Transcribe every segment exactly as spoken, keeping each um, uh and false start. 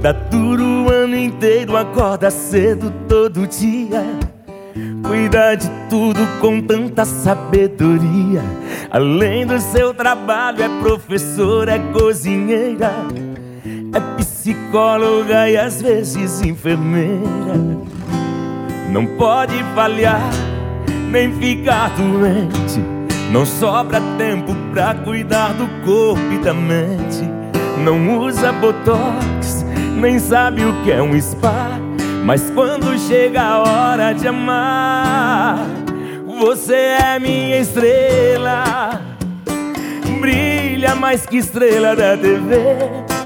Estuda duro o ano inteiro, acorda cedo todo dia, cuida de tudo com tanta sabedoria. Além do seu trabalho, é professora, é cozinheira, é psicóloga e às vezes enfermeira. Não pode falhar, nem ficar doente. Não sobra tempo pra cuidar do corpo e da mente. Não usa botox, nem sabe o que é um spa, mas quando chega a hora de amar, você é minha estrela. Brilha mais que estrela da T V.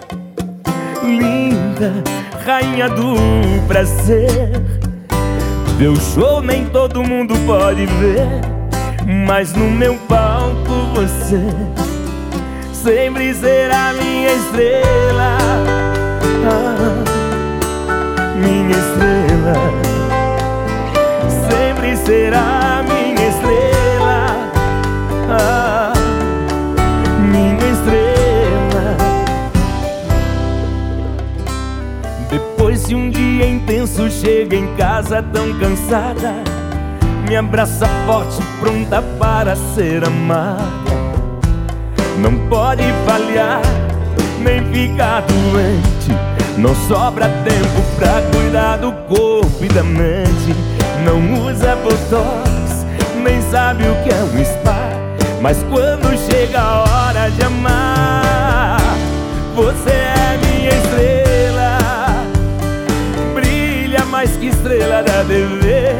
Linda, rainha do prazer. Teu show nem todo mundo pode ver, mas no meu palco você sempre será minha estrela. Ah, minha estrela, sempre será minha estrela. Ah, minha estrela. Depois de um dia intenso, chega em casa tão cansada, me abraça forte, pronta para ser amada. Não pode falhar, nem ficar doente. Não sobra tempo pra cuidar do corpo e da mente. Não usa botox, nem sabe o que é um spa, mas quando chega a hora de amar, você é minha estrela. Brilha mais que estrela da T V.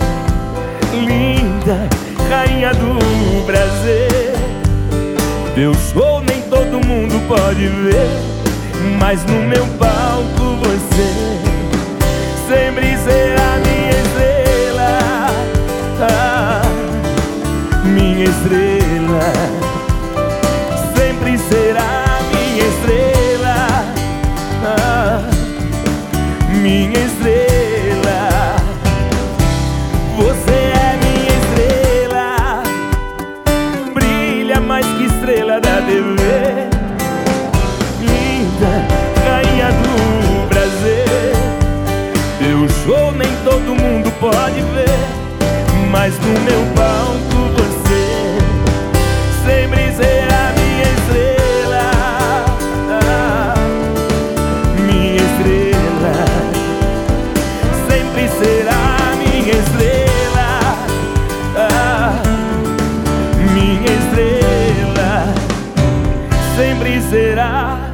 Linda, rainha do prazer. Teu show nem todo mundo pode ver, mas no meu palco você sempre será minha estrela. Ah, minha estrela, sempre será minha estrela. Ah, minha estrela, você é minha estrela. Brilha mais que estrela da T V. Linda, rainha do prazer. Teu show nem todo mundo pode ver, mas no meu palco você sempre será minha estrela. Ah, minha estrela, sempre será minha estrela. Ah, minha estrela, sempre será